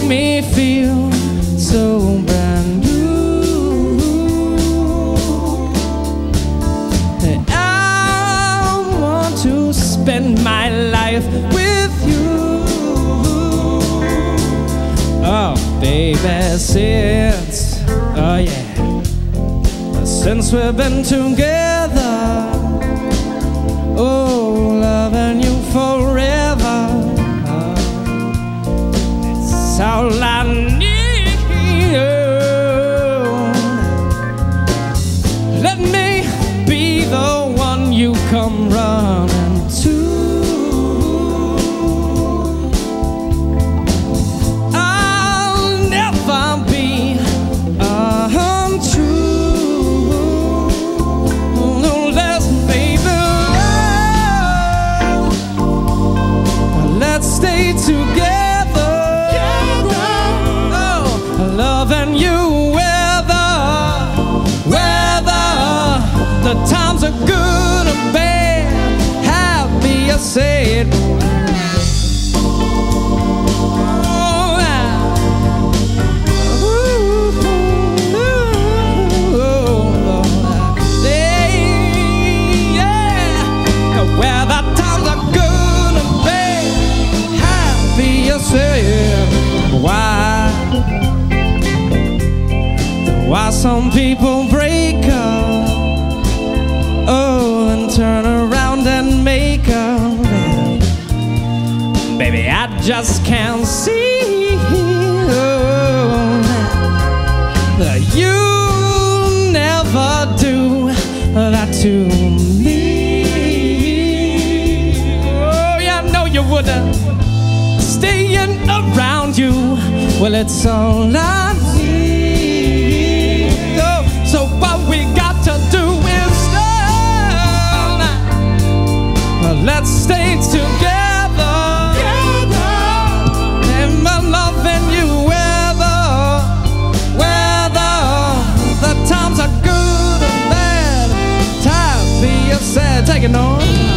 me feel so brand new. I want to spend my life with you. Oh, baby, since we've been together, oh, loving you forever, it's all I need. Let me be the one you come running to. I'll never be untrue unless, baby, let's stay together. Oh, loving you whether the times are good or bad, happy or sad. Whether times are good or bad, happy or sad. Why some people break up, oh, and turn around and make up. Baby, I just can't see, oh, that you never do that to me. Oh, yeah, I know you wouldn't. Staying around you, well, it's all I need. Oh, so what we got to do is let's stay together. And I'm loving you whether the times are good or bad, happy or sad. Take it on.